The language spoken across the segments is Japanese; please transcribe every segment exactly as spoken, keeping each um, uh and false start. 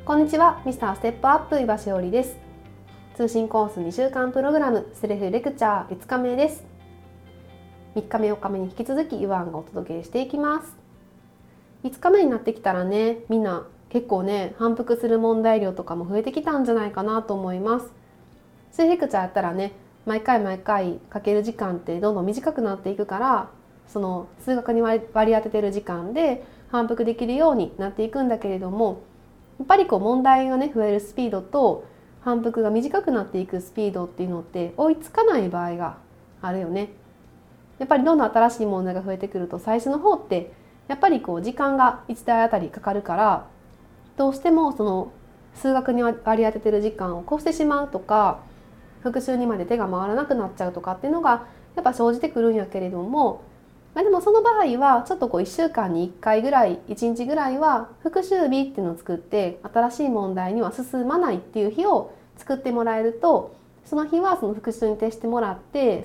こんにちは、ミスターステップアップ岩しおりです。通信コースにしゅうかんプログラムセルフレクチャーいつかめです。みっかめよっかめに引き続きイワンがお届けしていきます。いつかめになってきたらね、みんな結構ね反復する問題量とかも増えてきたんじゃないかなと思います。セルフレクチャーやったらね、毎回毎回かける時間ってどんどん短くなっていくから、その数学に割り当ててる時間で反復できるようになっていくんだけれども、やっぱりこう問題がね増えるスピードと反復が短くなっていくスピードっていうのって追いつかない場合があるよね。やっぱりどんどん新しい問題が増えてくると、最初の方ってやっぱりこう時間がいちだいあたりかかるから、どうしてもその数学に割り当ててる時間を越してしまうとか、復習にまで手が回らなくなっちゃうとかっていうのがやっぱ生じてくるんやけれども、まあ、でもその場合はちょっとこういっしゅうかんにいっかいぐらい、いちにちぐらいは復習日っていうのを作って、新しい問題には進まないっていう日を作ってもらえると、その日はその復習に徹してもらって、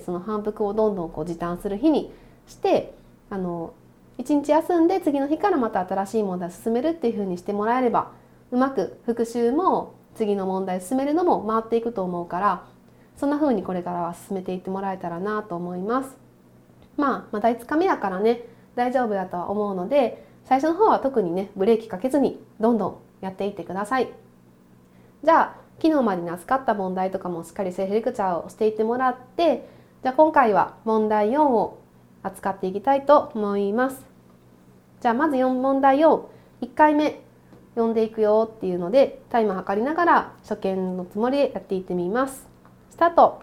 その反復をどんどんこう時短する日にして、あのいちにち休んで次の日からまた新しい問題を進めるっていう風にしてもらえれば、うまく復習も次の問題進めるのも回っていくと思うから、そんな風にこれからは進めていってもらえたらなと思います。まあ、まだいつかめやからね大丈夫だとは思うので、最初の方は特にねブレーキかけずにどんどんやっていってください。じゃあ昨日までに扱った問題とかもしっかりセルフレクチャーをしていってもらって、じゃあ今回は問題よんを扱っていきたいと思います。じゃあまずよん問題よん、いっかいめ読んでいくよっていうので、タイム測りながら初見のつもりでやっていってみます。スタート。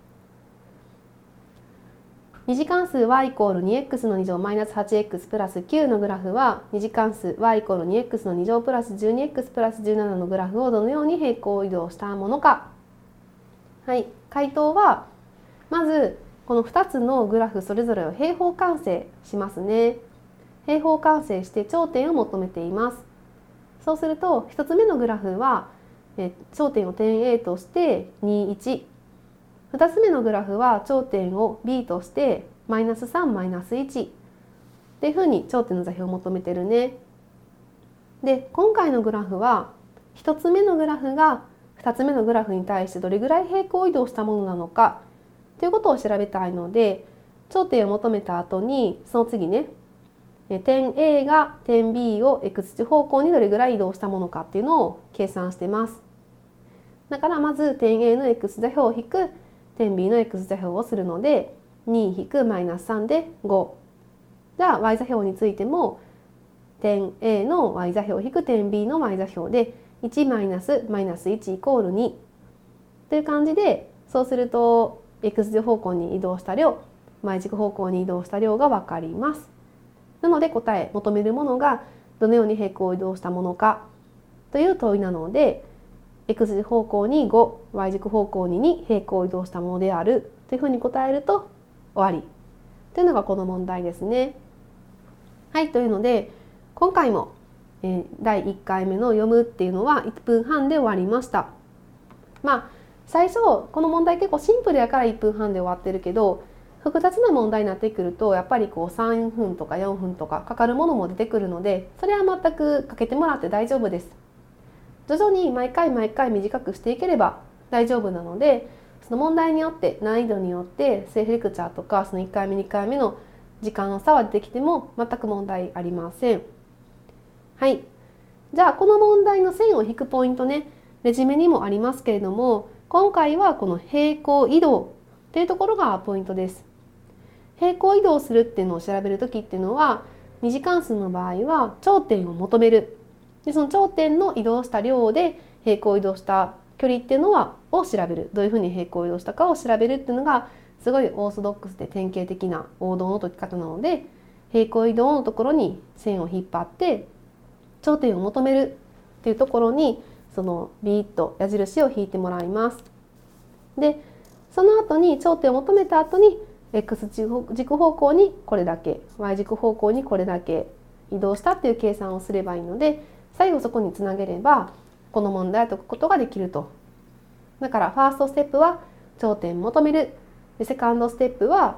二次関数 y イコール にエックス のに乗マイナス はちエックス プラスきゅうのグラフは、二次関数 y イコール にエックス のに乗プラス じゅうにエックス プラスじゅうななのグラフをどのように平行移動したものか。はい、回答はまずこのふたつのグラフそれぞれを平方完成しますね。平方完成して頂点を求めています。そうするとひとつめのグラフはえ頂点を点 A としてに、いち、ふたつめのグラフは頂点を B としてマイナスさん、マイナスいちっていうふうに頂点の座標を求めてるね。で、今回のグラフはひとつめのグラフがふたつめのグラフに対してどれぐらい平行移動したものなのかということを調べたいので、頂点を求めた後にその次ね、点 A が点 B を X 値方向にどれぐらい移動したものかっていうのを計算してます。だからまず点 A の X 座標を引く点 B の X 座標をするので、に引くマイナスさんでご。じゃあ Y 座標についても点 A の Y 座標引く点 B の Y 座標でいちマイナスマイナスいちイコールにという感じで、そうすると X 軸方向に移動した量、Y 軸方向に移動した量が分かります。なので答え、求めるものがどのように平行移動したものかという問いなので、X 軸方向にご、Y 軸方向にに平行移動したものであるというふうに答えると終わりというのがこの問題ですね。はい、というので今回もだいいっかいめの読むっていうのはいっぷんはんで終わりました。まあ最初この問題結構シンプルやからいっぷんはんで終わってるけど、複雑な問題になってくるとやっぱりこうさんぷんとかよんぷんとかかかるものも出てくるので、それは全くかけてもらって大丈夫です。徐々に毎回毎回短くしていければ大丈夫なので、その問題によって難易度によってセルフレクチャーとかそのいっかいめにかいめの時間の差は出てきても全く問題ありません。はい、じゃあこの問題の線を引くポイントね、レジュメにもありますけれども、今回はこの平行移動というところがポイントです。平行移動するっていうのを調べるときっていうのは、二次関数の場合は頂点を求める。で、その頂点の移動した量で平行移動した距離っていうのはを調べる。どういうふうに平行移動したかを調べるっていうのがすごいオーソドックスで典型的な王道の解き方なので、平行移動のところに線を引っ張って頂点を求めるっていうところにそのビーッと矢印を引いてもらいます。で、その後に頂点を求めた後に X 軸方向にこれだけ、Y 軸方向にこれだけ移動したっていう計算をすればいいので、最後そこにつなげればこの問題を解くことができると。だからファーストステップは頂点を求める。で、セカンドステップは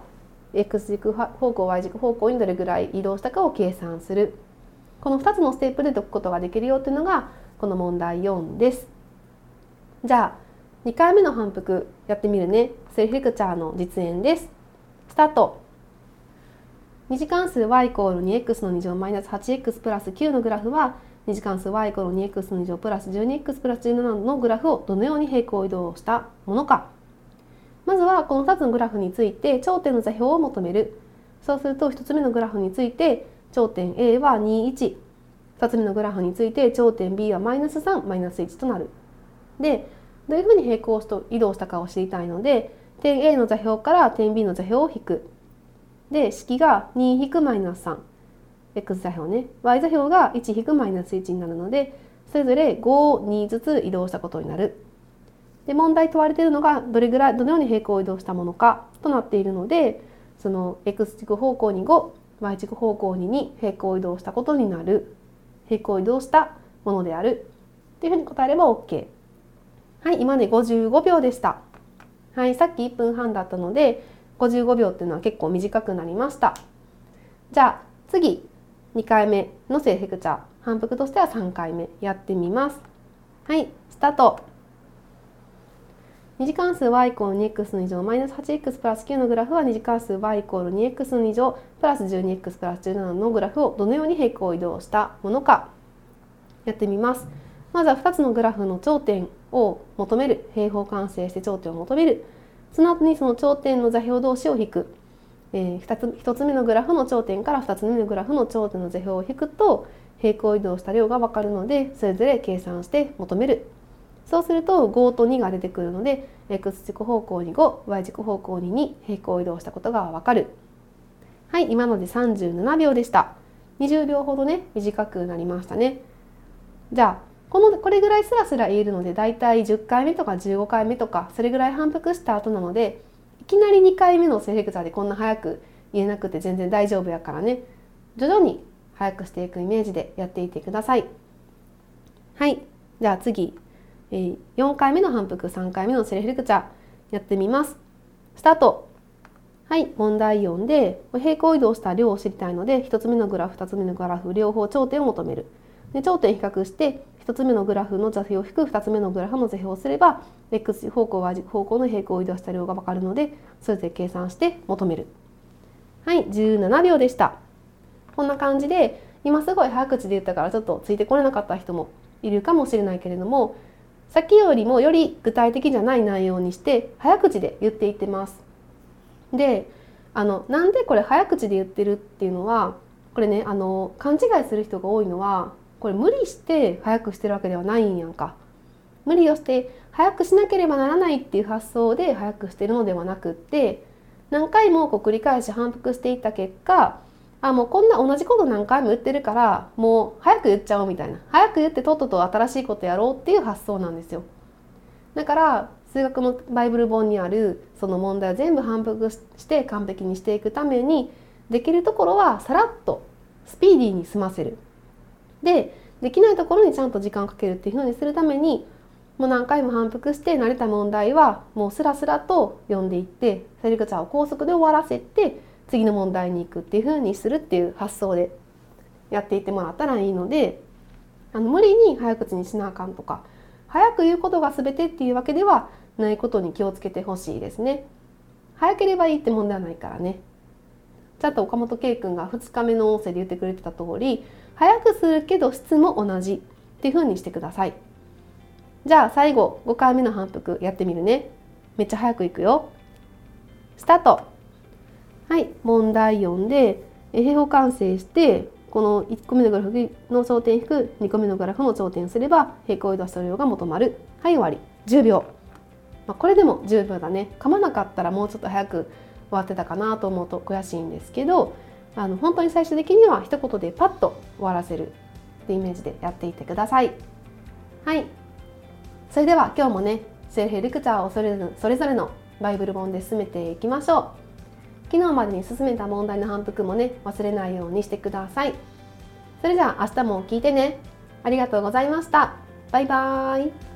X 軸方向、Y 軸方向にどれぐらい移動したかを計算する。このふたつのステップで解くことができるよっていうのがこの問題よんです。じゃあにかいめの反復やってみるね。セルフレクチャーの実演です。スタート。二次関数 y イコール にエックス のに乗マイナス はちエックス プラスきゅうのグラフは二次関数 y イコール にエックス のに乗プラス じゅうにエックス プラスじゅうななのグラフをどのように平行移動したものか。まずはこのふたつのグラフについて頂点の座標を求める。そうするとひとつめのグラフについて頂点 A はに、いち、ふたつめのグラフについて頂点 B はマイナスさん、マイナスいちとなる。で、どういうふうに平行移動したかを知りたいので、点 A の座標から点 B の座標を引く。で、式がに引くマイナスさん、x 座標ね、y 座標がいち引くマイナスいちになるので、それぞれご、にずつ移動したことになる。で、問題問われているのがどれぐらい、どのように平行移動したものかとなっているので、その x 軸方向にご、y 軸方向にに平行移動したことになる。平行移動したものである。っていうふうに答えれば OK。はい、今ねごじゅうごびょうでした。はい、さっきいっぷんはんだったのでごじゅうごびょうっていうのは結構短くなりました。じゃあ次にかいめのセルフレクチャー、反復としてはさんかいめやってみます。はい、スタート。二次関数 y イコール にエックス のに乗マイナス はちエックス プラスきゅうのグラフは二次関数 y イコール にエックス のに乗プラス じゅうにエックス プラスじゅうななのグラフをどのように平行移動したものかやってみます。まずはふたつのグラフの頂点を求める。平方完成して頂点を求める。その後にその頂点の座標同士を引く。えー、ふたつひとつめのグラフの頂点からふたつめのグラフの頂点の座標を引くと平行移動した量が分かるので、それぞれ計算して求める。そうするとごとにが出てくるので x 軸方向にご、y 軸方向にに平行移動したことが分かる。はい、今のでさんじゅうななびょうでした。にじゅうびょうほどね短くなりましたね。じゃあこのこれぐらいスラスラ言えるので、だいたいじゅっかいめとかじゅうごかいめとかそれぐらい反復した後なので、いきなりにかいめのセルフレクチャーでこんな早く言えなくて全然大丈夫やからね、徐々に早くしていくイメージでやっていってください。はい、じゃあ次、えー、よんかいめの反復、さんかいめのセルフレクチャーやってみます。スタート。はい、問題よんで平行移動した量を知りたいので、ひとつめのグラフ、ふたつめのグラフ両方頂点を求める。で、頂点比較してひとつめのグラフの座標を引く、ふたつめのグラフの座標をすれば x 方向 y 方向の平行移動した量が分かるので、それぞれ計算して求める。はい、じゅうななびょうでした。こんな感じで、今すごい早口で言ったからちょっとついてこれなかった人もいるかもしれないけれども、さっきよりもより具体的じゃない内容にして早口で言っていってます。で、あのなんでこれ早口で言ってるっていうのは、これね、あの勘違いする人が多いのは、これ無理して早くしてるわけではないんやんか。無理をして早くしなければならないっていう発想で早くしてるのではなくって、何回もこう繰り返し反復していった結果、あ、もうこんな同じこと何回も言ってるからもう早く言っちゃおうみたいな、早く言ってとっとと新しいことやろうっていう発想なんですよ。だから数学のバイブル本にあるその問題を全部反復して完璧にしていくために、できるところはさらっとスピーディーに済ませる。で、できないところにちゃんと時間をかけるっていうふうにするために、もう何回も反復して慣れた問題はもうスラスラと読んでいって、セルフレクチャーを高速で終わらせて次の問題に行くっていうふうにするっていう発想でやっていってもらったらいいので、あの無理に早口にしなあかんとか、早く言うことが全てっていうわけではないことに気をつけてほしいですね。早ければいいって問題はないからね。ちゃんと岡本圭君がふつかめの音声で言ってくれてた通り、早くするけど質も同じっていう風にしてください。じゃあ最後ごかいめの反復やってみるね。めっちゃ早くいくよ。スタート。はい、問題よんで平方完成して、このいっこめのグラフの頂点引くにこめのグラフの頂点すれば平行移動した量が求まる。はい、終わり。じゅうびょう。まあ、これでもじゅうびょうだね。噛まなかったらもうちょっと早く終わってたかなと思うと悔しいんですけど、あの本当に最終的には一言でパッと終わらせるってイメージでやっていってください。はい、それでは今日もね、セルフレクチャーをそれぞれそれぞれのバイブル本で進めていきましょう。昨日までに進めた問題の反復もね、忘れないようにしてください。それじゃあ明日も聞いてね。ありがとうございました。バイバーイ。